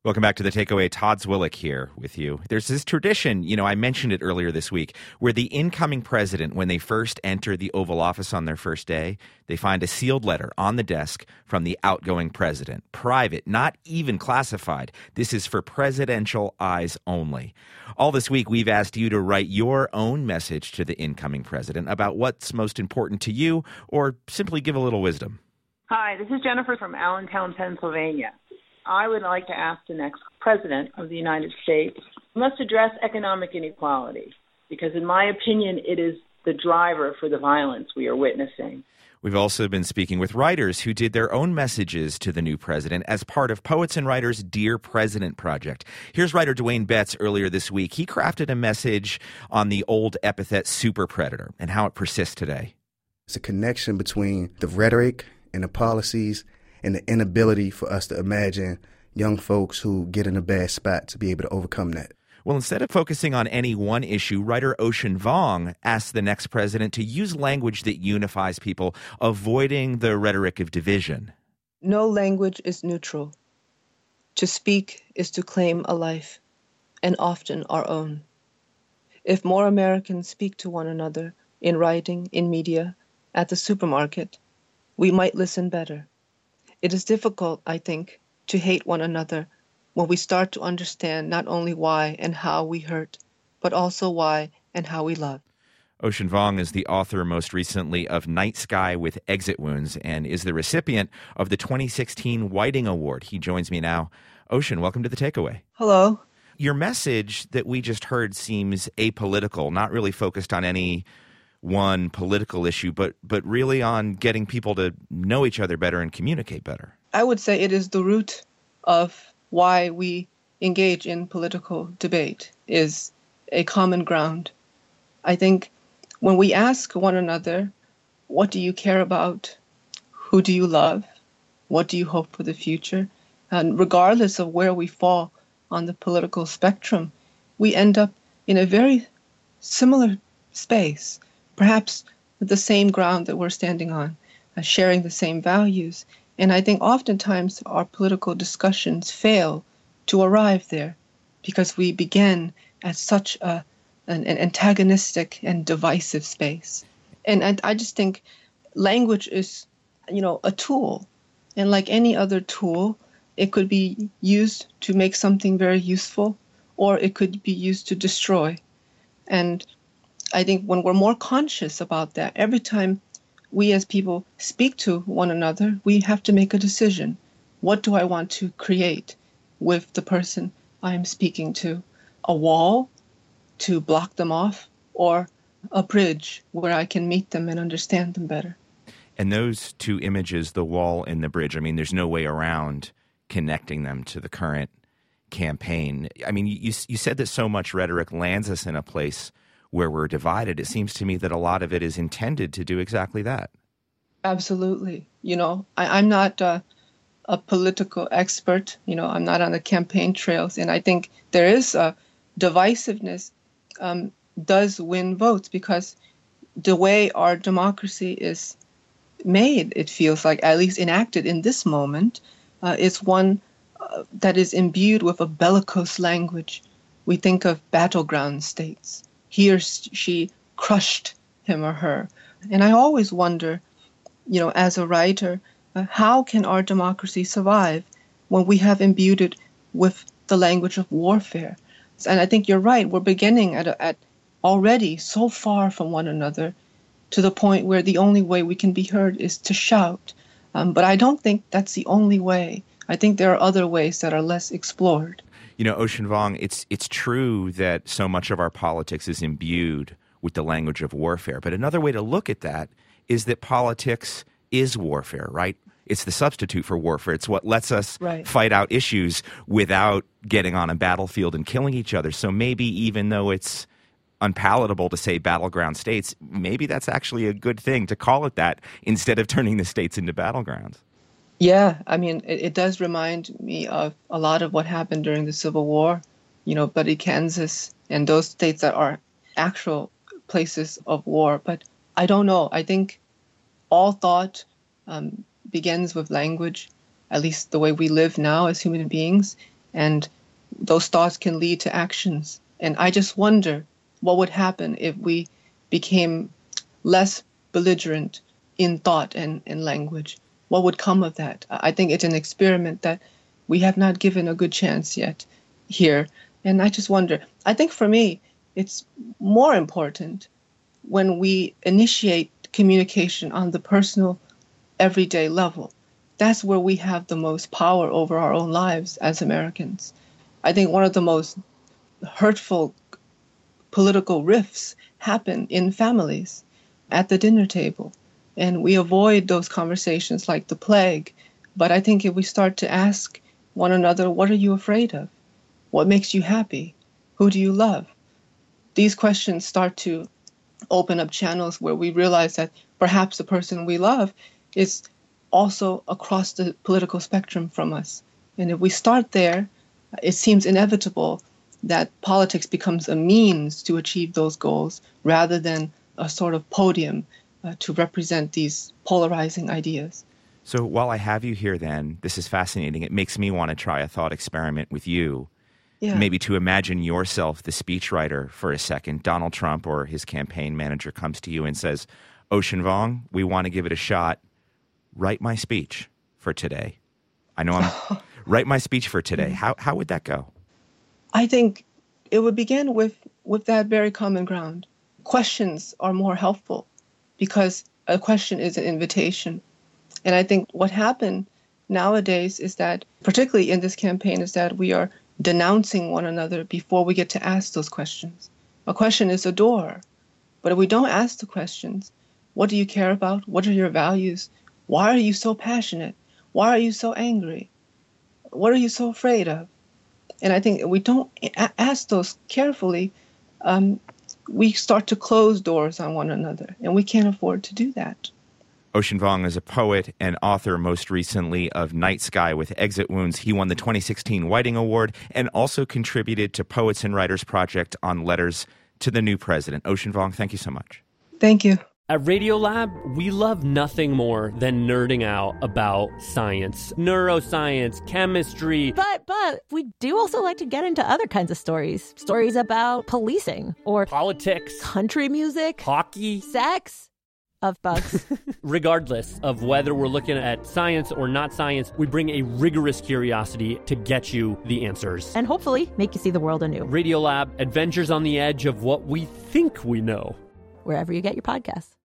Welcome back to The Takeaway. Todd Zwillich here with you. There's this tradition, I mentioned it earlier this week, where the incoming president, when they first enter the Oval Office on their first day, they find a sealed letter on the desk from the outgoing president. Private, not even classified. This is for presidential eyes only. All this week, we've asked you to write your own message to the incoming president about what's most important to you, or simply give a little wisdom. Hi, this is Jennifer from Allentown, Pennsylvania. I would like to ask the next president of the United States must address economic inequality because, in my opinion, it is the driver for the violence we are witnessing. We've also been speaking with writers who did their own messages to the new president as part of Poets and Writers' Dear President project. Here's writer Dwayne Betts earlier this week. He crafted a message on the old epithet super predator and how it persists today. It's a connection between the rhetoric and the policies and the inability for us to imagine young folks who get in a bad spot to be able to overcome that. Well, instead of focusing on any one issue, writer Ocean Vuong asks the next president to use language that unifies people, avoiding the rhetoric of division. No language is neutral. To speak is to claim a life, and often our own. If more Americans speak to one another in writing, in media, at the supermarket, we might listen better. It is difficult, I think, to hate one another when we start to understand not only why and how we hurt, but also why and how we love. Ocean Vuong is the author most recently of Night Sky with Exit Wounds and is the recipient of the 2016 Whiting Award. He joins me now. Ocean, welcome to The Takeaway. Hello. Your message that we just heard seems apolitical, not really focused on any one political issue, but really on getting people to know each other better and communicate better. I would say it is the root of why we engage in political debate, is a common ground. I think when we ask one another, what do you care about? Who do you love? What do you hope for the future? And regardless of where we fall on the political spectrum, we end up in a very similar space. Perhaps the same ground that we're standing on, sharing the same values. And I think oftentimes our political discussions fail to arrive there because we begin at such an antagonistic and divisive space. And I just think language is, a tool. And like any other tool, it could be used to make something very useful, or it could be used to destroy. And I think when we're more conscious about that, every time we as people speak to one another, we have to make a decision. What do I want to create with the person I'm speaking to? A wall to block them off, or a bridge where I can meet them and understand them better? And those two images, the wall and the bridge, there's no way around connecting them to the current campaign. You said that so much rhetoric lands us in a place where we're divided. It seems to me that a lot of it is intended to do exactly that. Absolutely. I'm not a political expert. I'm not on the campaign trails. And I think there is a divisiveness does win votes because the way our democracy is made, it feels like, at least enacted in this moment, is one that is imbued with a bellicose language. We think of battleground states. He or she crushed him or her. And I always wonder, as a writer, how can our democracy survive when we have imbued it with the language of warfare? And I think you're right. We're beginning at already so far from one another to the point where the only way we can be heard is to shout. But I don't think that's the only way. I think there are other ways that are less explored. Ocean Vuong, it's true that so much of our politics is imbued with the language of warfare. But another way to look at that is that politics is warfare, right? It's the substitute for warfare. It's what lets us fight out issues without getting on a battlefield and killing each other. So maybe even though it's unpalatable to say battleground states, maybe that's actually a good thing to call it that instead of turning the states into battlegrounds. Yeah, it does remind me of a lot of what happened during the Civil War, Bloody Kansas and those states that are actual places of war. But I don't know. I think all thought begins with language, at least the way we live now as human beings. and those thoughts can lead to actions. And I just wonder what would happen if we became less belligerent in thought and language. What would come of that? I think it's an experiment that we have not given a good chance yet here. And I just wonder, I think for me, it's more important when we initiate communication on the personal, everyday level. That's where we have the most power over our own lives as Americans. I think one of the most hurtful political rifts happen in families at the dinner table. And we avoid those conversations like the plague. But I think if we start to ask one another, what are you afraid of? What makes you happy? Who do you love? These questions start to open up channels where we realize that perhaps the person we love is also across the political spectrum from us. And if we start there, it seems inevitable that politics becomes a means to achieve those goals rather than a sort of podium to represent these polarizing ideas. So while I have you here then, this is fascinating. It makes me want to try a thought experiment with you. Yeah. Maybe to imagine yourself the speechwriter for a second. Donald Trump or his campaign manager comes to you and says, Ocean Vuong, we want to give it a shot. Write my speech for today. I know write my speech for today. How would that go? I think it would begin with that very common ground. Questions are more helpful because a question is an invitation. And I think what happened nowadays is that, particularly in this campaign, is that we are denouncing one another before we get to ask those questions. A question is a door. But if we don't ask the questions, what do you care about? What are your values? Why are you so passionate? Why are you so angry? What are you so afraid of? And I think if we don't ask those carefully, we start to close doors on one another, and we can't afford to do that. Ocean Vuong is a poet and author, most recently of Night Sky with Exit Wounds. He won the 2016 Whiting Award and also contributed to Poets and Writers Project on letters to the new president. Ocean Vuong, thank you so much. Thank you. At Radiolab, we love nothing more than nerding out about science, neuroscience, chemistry. But we do also like to get into other kinds of stories. Stories about policing or politics, country music, hockey, sex. Of bugs. Regardless of whether we're looking at science or not science, we bring a rigorous curiosity to get you the answers. And hopefully make you see the world anew. Radiolab, adventures on the edge of what we think we know. Wherever you get your podcasts.